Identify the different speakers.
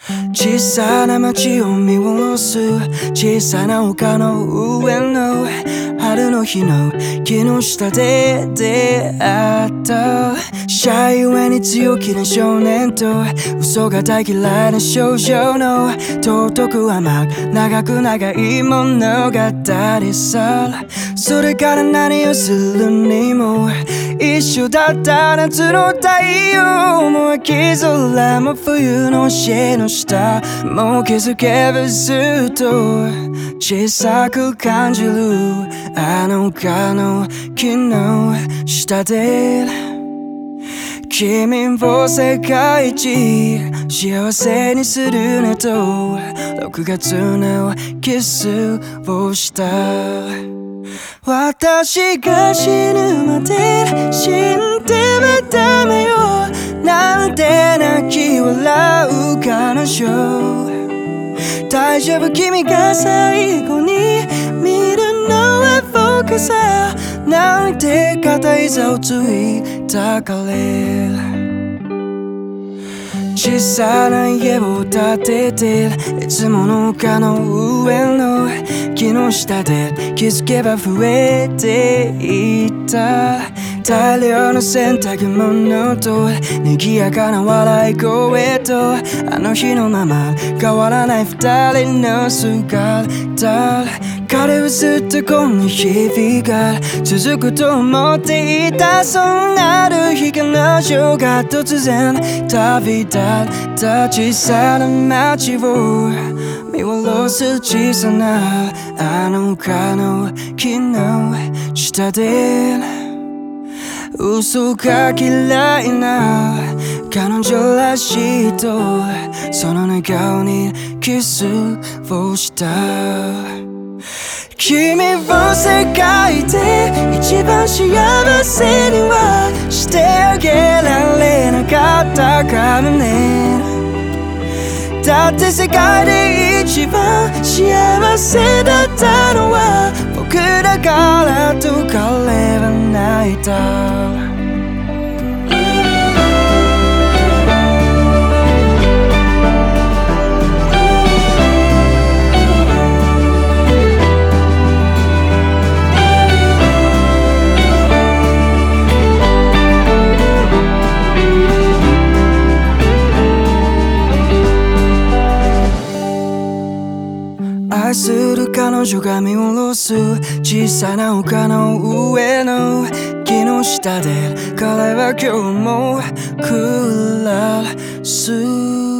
Speaker 1: 小さな街を見下ろす小さな丘の上の春の日の木の下で出会ったシャイゆえに強気な少年と嘘が大嫌いな少女の尊く甘く長く長い物語さそれから何をするにも一緒だった夏の太陽も秋空も冬のシの下もう気づけばずっと小さく感じるあの丘の木の下で君を世界一幸せにするねと6月のキスをした私が死ぬまで死んではダメよなんて泣き笑う彼女大丈夫君が最後に見るのは僕さなんて固い座をついた彼小さな家を建てていつもの丘の上の木の下で気づけば増えていった大量の洗濯物と賑やかな笑い声とあの日のまま変わらない二人の姿彼はずっとこんな日々が続くと思っていたそんなある日彼女が突然旅立った小さな街を見下ろす小さなあの丘の木の下で嘘が嫌いな彼女らしいとその寝顔にキスをした君を世界で一番幸せにはしてあげられなかったからねだって世界で一番幸せだったのは僕だからと彼は泣いた愛する彼女が見下ろす小さな丘の上の木の下で彼は今日も暮らす